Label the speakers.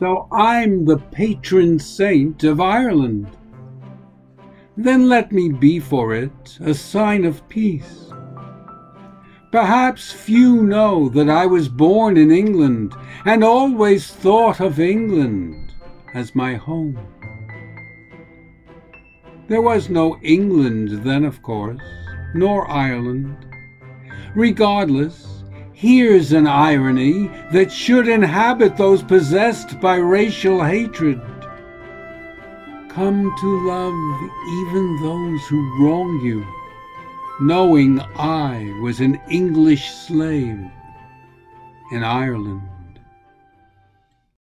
Speaker 1: So I'm the patron saint of Ireland. Then let me be for it a sign of peace. Perhaps few know that I was born in England and always thought of England as my home. There was no England then, of course, nor Ireland. Regardless, here's an irony that should inhabit those possessed by racial hatred. Come to love even those who wrong you, knowing I was an English slave in Ireland.